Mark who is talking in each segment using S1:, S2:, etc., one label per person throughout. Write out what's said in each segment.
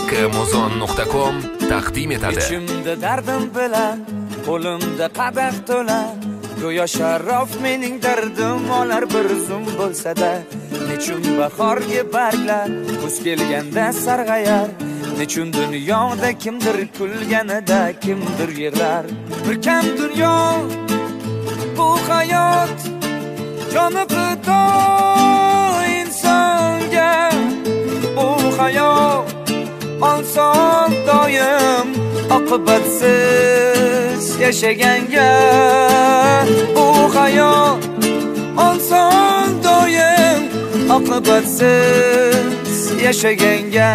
S1: kmozon.com taqdim etadi.
S2: Ichimda dardim bilan, qo'limda qadah to'la, go'yo sharof mening dardim olar bir zum bo'lsa-da. Nechun bahorga barglar kuz kelganda sarg'ayar, nechun dunyoda kimdir kulganida kimdir yig'lar. Bir kam dunyo bu hayot, joni fido insonga. Bu hayot oson doim oqibatsiz yashaganga. Bu hayot oson doim oqibatsiz yashaganga.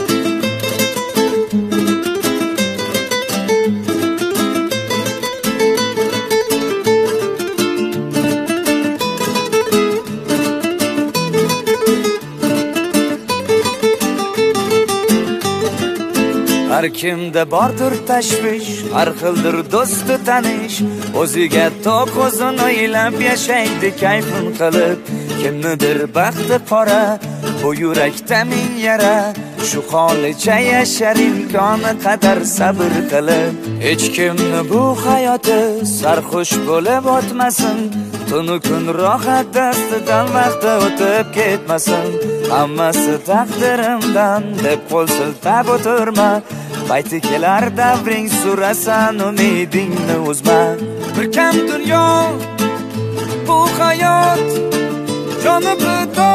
S2: Har kimda bordir tashvish, har xildir do'sti tanish, o'ziga to'q o'zini o'ylab yashaydi kayfin qilib. Kimnidir baxti qora, bu yurakda ming yara, shu holicha yashar imkoni qadar sabr qilib. Hech kimni bu hayoti sarxush bo'lib o'tmasin, tunu kun rohat dastidan vaqti o'tib ketmasin. Hammasi taqdirimdan deb qo'l siltab o'tirma, payti kelar davring surasan umidingni uzma. Bir kam dunyo bu hayot, joni fido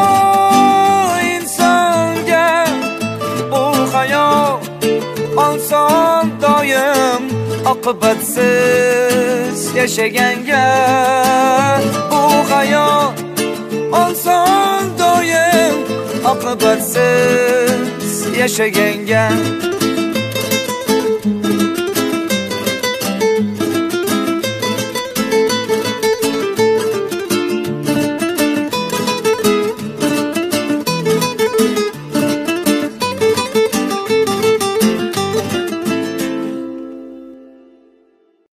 S2: insonga. Bu hayot oson doim oqibatsiz yashaganga. Bu hayot oson doim oqibatsiz yashaganga.